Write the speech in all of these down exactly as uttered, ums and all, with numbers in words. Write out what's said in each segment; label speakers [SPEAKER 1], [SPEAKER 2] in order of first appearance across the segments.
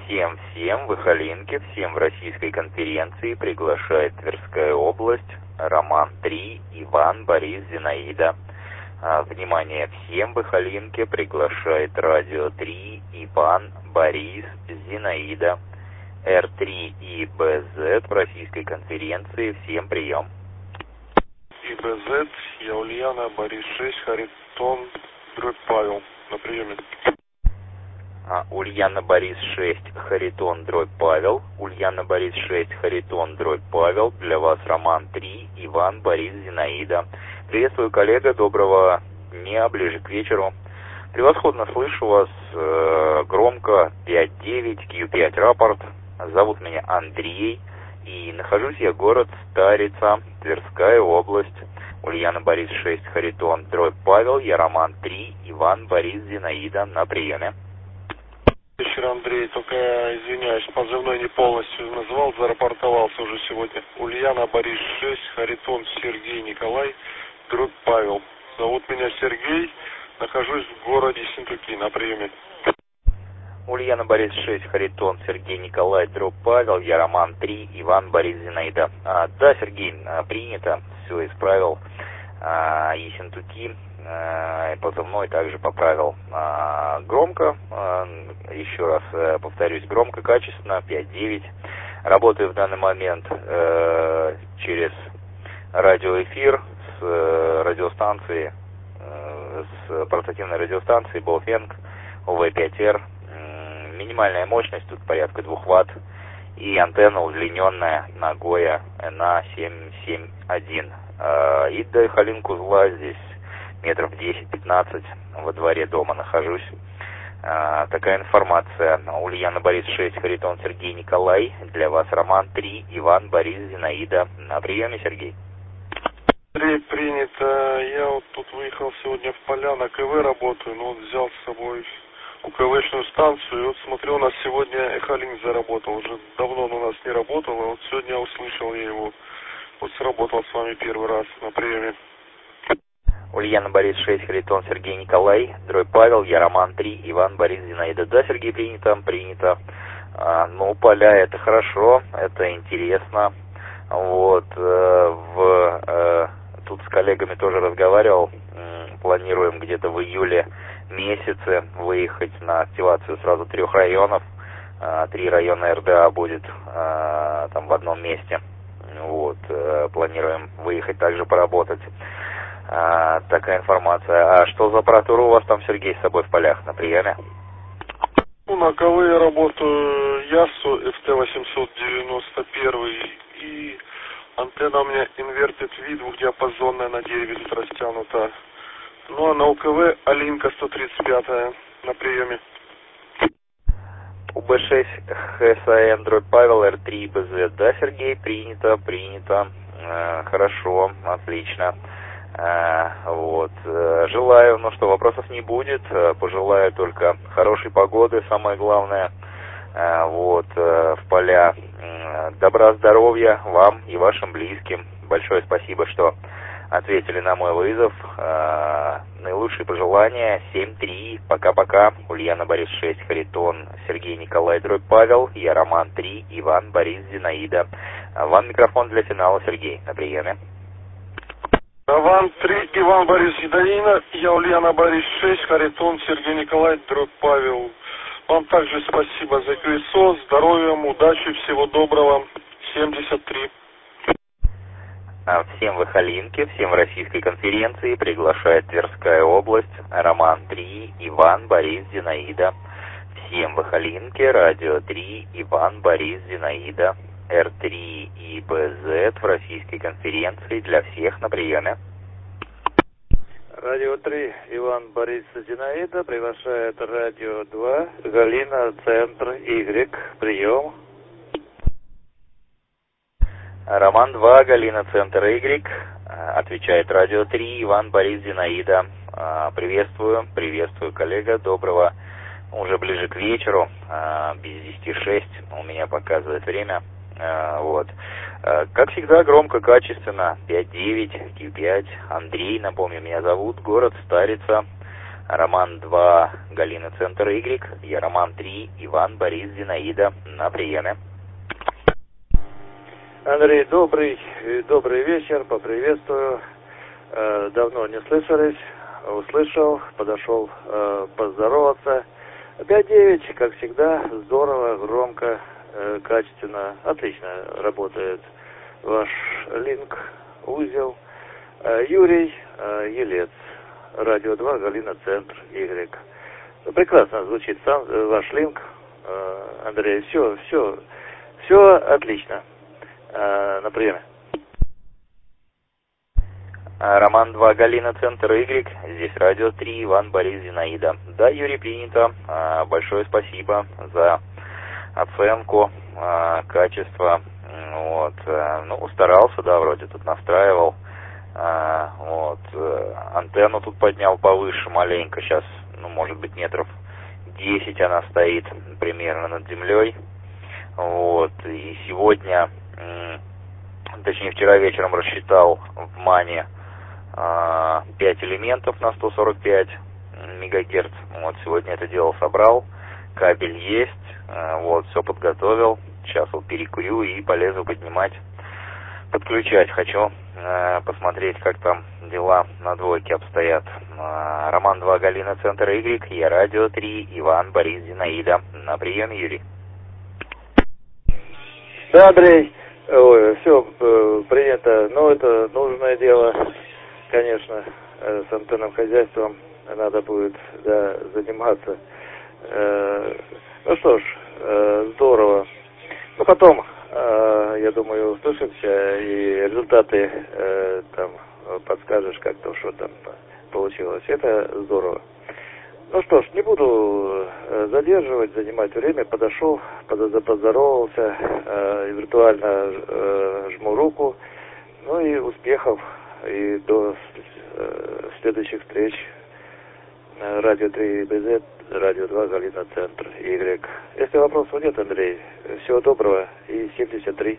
[SPEAKER 1] Всем-всем в Ихалинке, всем в Российской конференции приглашает Тверская область, Роман три, Иван, Борис, Зинаида. А, внимание, всем в Ихалинке приглашает Радио три, Иван, Борис, Зинаида. эр три и бэ зет в Российской конференции, всем прием.
[SPEAKER 2] И бэ зет, я Ульяна, Борис шесть, Харитон, дробь Павел, на приеме.
[SPEAKER 1] А, Ульяна Борис шесть, Харитон, дробь Павел. Ульяна Борис шесть, Харитон, дробь Павел. Для вас Роман три, Иван, Борис, Зинаида. Приветствую, коллега, доброго дня, ближе к вечеру. Превосходно слышу вас, э, громко, пять девять, кью пять рапорт. Зовут меня Андрей, и нахожусь я город Старица, Тверская область. Ульяна Борис шесть, Харитон, дробь Павел. Я Роман три, Иван, Борис, Зинаида. На приеме.
[SPEAKER 2] Вечер, Андрей, только извиняюсь, позывной не полностью назвал, зарапортовался уже сегодня. Ульяна Борис шесть, Харитон Сергей Николай, дробь Павел. Зовут меня Сергей, нахожусь в городе Ессентуки, на приеме.
[SPEAKER 1] Ульяна Борис шесть, Харитон Сергей Николай, дробь Павел. Я Роман три, Иван, Борис, Зинаида. А, да, Сергей, принято, все исправил. А, Ессентуки. Позывной также поправил. А, громко, а, еще раз а, повторюсь, громко, качественно, пять девять. Работаю в данный момент а, через радиоэфир с а, радиостанции, а, с портативной радиостанции Бофенг о вэ пять эр. М, минимальная мощность тут порядка двух ватт. И антенна удлиненная Нагоя эн а семь семь один. А, и до Ихалинка узла здесь метров десять-пятнадцать, во дворе дома нахожусь. А, такая информация. Ульяна Борис шесть, Харитон Сергей Николай. Для вас Роман три, Иван, Борис, Зинаида. На приеме, Сергей.
[SPEAKER 2] Андрей, принято. Я вот тут выехал сегодня в поля, на ка вэ работаю, но вот взял с собой УКВшную станцию. И вот смотрю, у нас сегодня Ихалинк заработал. Уже давно он у нас не работал, а вот сегодня услышал я его. Вот сработал с вами первый раз на приеме.
[SPEAKER 1] Ульяна Борис шесть, Харитон Сергей Николай, дробь Павел, я Роман три, Иван, Борис, Зинаида. Да, Сергей, принято, принято. А, ну, поля, это хорошо, это интересно. Вот, э, в, э, тут с коллегами тоже разговаривал, м, планируем где-то в июле месяце выехать на активацию сразу трех районов. А, три района эр дэ а будет а, там в одном месте. Вот, э, планируем выехать также поработать. А, такая информация. А что за аппаратура у вас там, Сергей, с собой в полях на приеме?
[SPEAKER 2] Ну, на ка вэ я работаю Ясу эф тэ восемьсот девяносто один, и антенна у меня Inverted V двухдиапазонная на девять растянута. Ну, а на у ка вэ Алинка сто тридцать пять на приеме.
[SPEAKER 1] у бэ шесть ха эс а эн дробь Павел, эр три и бэ зет. Да, Сергей, принято, принято. Э, хорошо, отлично. Э, вот. Э, желаю, ну что, вопросов не будет. Э, пожелаю только хорошей погоды, самое главное. Э, вот, э, в поля. Э, добра, здоровья вам и вашим близким. Большое спасибо, что ответили на мой вызов. Э, наилучшие пожелания. семь три. Пока-пока. Ульяна Борис шесть, Харитон Сергей Николай, дробь Павел. Я Роман три, Иван, Борис, Зинаида. Вам микрофон для финала, Сергей. На приеме.
[SPEAKER 2] Роман три, Иван, Борис, Зинаида. Я Ульяна Борис шесть, Харитон Сергей Николай, дробь Павел. Вам также спасибо за ку эс о. Здоровья, удачи, всего доброго. семьдесят три.
[SPEAKER 1] Всем в Ихалинке, всем в Российской конференции приглашает Тверская область, Роман три, Иван, Борис, Зинаида. Всем в Ихалинке, Радио три, Иван, Борис, Зинаида. эр три и бэ зет в Российской конференции для всех на приеме.
[SPEAKER 3] Радио три, Иван, Борис, Зинаида приглашает Радио два, Галина, Центр, Y, прием.
[SPEAKER 1] Роман два, Галина, Центр, Y, отвечает Радио три, Иван, Борис, Зинаида. Приветствую, приветствую, коллега, доброго, уже ближе к вечеру, без десяти шесть у меня показывает время. Вот. Как всегда, громко, качественно, пять девять, кью пять, Андрей, напомню, меня зовут, город Старица, Роман два, Галина, Центр Y. Я Роман три, Иван, Борис, Зинаида. На приеме.
[SPEAKER 3] Андрей, добрый, добрый вечер, поприветствую. Э, давно не слышались, услышал, подошел э, поздороваться. пять девять, как всегда, здорово, громко, э, качественно, отлично работает ваш линк, узел. Э, Юрий, э, Елец, Радио два, Галина, Центр Y. Прекрасно звучит сам э, ваш линк, э, Андрей, все, все, все отлично. Э, на приеме.
[SPEAKER 1] Роман два, Галина, Центр Y. Здесь Радио три, Иван, Борис, Зинаида. Да, Юрий, принято. Большое спасибо за оценку, качество. Вот. Ну, старался, да, вроде тут настраивал. Вот. Антенну тут поднял повыше маленько. Сейчас, ну, может быть, метров десять она стоит примерно над землей. Вот. И сегодня, точнее, вчера вечером рассчитал в МАНе пять элементов на сто сорок пять мегагерц. Вот сегодня это дело собрал. Кабель есть. Вот, все подготовил. Сейчас вот перекурю и полезу поднимать, подключать. Хочу э, посмотреть, как там дела на двойке обстоят. Э, Роман два, Галина, Центр Y. Я Радио три, Иван, Борис, Зинаида. На приеме, Юрий.
[SPEAKER 3] Да, Андрей. Ой, все э, принято. Но это нужное дело. Конечно, э, с антенным хозяйством надо будет, да, заниматься. Э, ну что ж, э, здорово. Ну потом, э, я думаю, услышимся и результаты э, там подскажешь, как то, что там получилось. Это здорово. Ну что ж, не буду э, задерживать, занимать время. Подошел, поздоровался, э, виртуально э, жму руку. Ну и успехов. И до э, следующих встреч. Радио три бэ зет, Радио два, Галина, Центр Y. Если вопросов нет, Андрей, всего доброго и семьдесят три.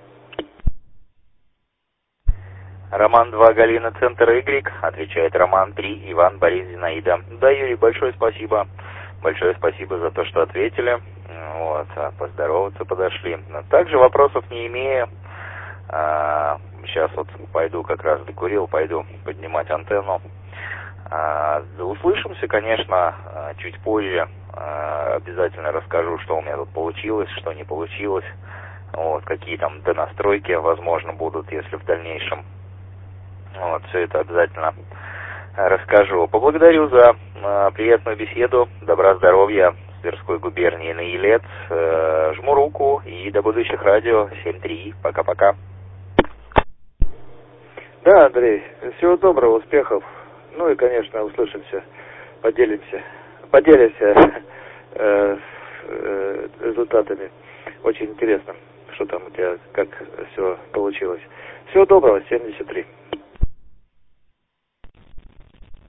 [SPEAKER 1] Роман два, Галина, Центр Y. Отвечает Роман три, Иван, Борис, Зинаида. Да, Юрий, большое спасибо. Большое спасибо за то, что ответили. Вот, поздороваться подошли. Также вопросов не имею. А, сейчас вот пойду, как раз докурил, пойду поднимать антенну. А, услышимся, конечно, чуть позже. А, обязательно расскажу, что у меня тут получилось, что не получилось. Вот, какие там донастройки, возможно, будут, если в дальнейшем. Вот, все это обязательно расскажу. Поблагодарю за а, приятную беседу. Добра, здоровья с Тверской губернии на Елец. А, жму руку и до будущих радио. семь три. Пока-пока.
[SPEAKER 3] Да, Андрей, всего доброго, успехов. Ну и, конечно, услышимся, поделимся, поделимся э, э, результатами. Очень интересно, что там у тебя, как все получилось. Всего доброго, семьдесят три.